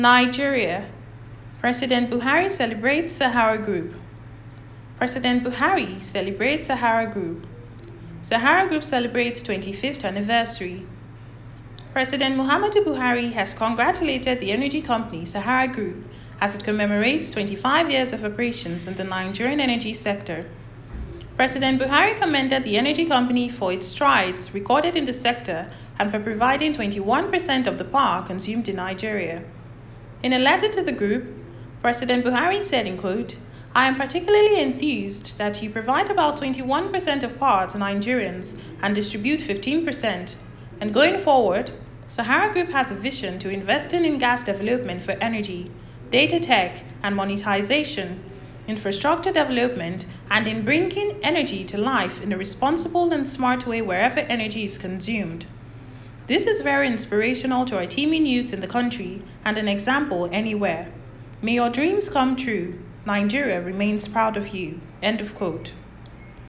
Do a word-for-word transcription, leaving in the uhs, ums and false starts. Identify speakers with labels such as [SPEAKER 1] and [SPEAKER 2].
[SPEAKER 1] Nigeria. President Buhari celebrates Sahara Group. President Buhari celebrates Sahara Group. Sahara Group celebrates twenty-fifth anniversary. President Muhammadu Buhari has congratulated the energy company Sahara Group as it commemorates twenty-five years of operations in the Nigerian energy sector. President Buhari commended the energy company for its strides recorded in the sector and for providing twenty-one percent of the power consumed in Nigeria. In a letter to the group, President Buhari said, in quote, "I am particularly enthused that you provide about twenty-one percent of power to Nigerians and distribute fifteen percent. And going forward, Sahara Group has a vision to investing in gas development for energy, data tech and monetization, infrastructure development, and in bringing energy to life in a responsible and smart way wherever energy is consumed. This is very inspirational to our teeming youth in the country and an example anywhere. May your dreams come true. Nigeria remains proud of you." End of quote.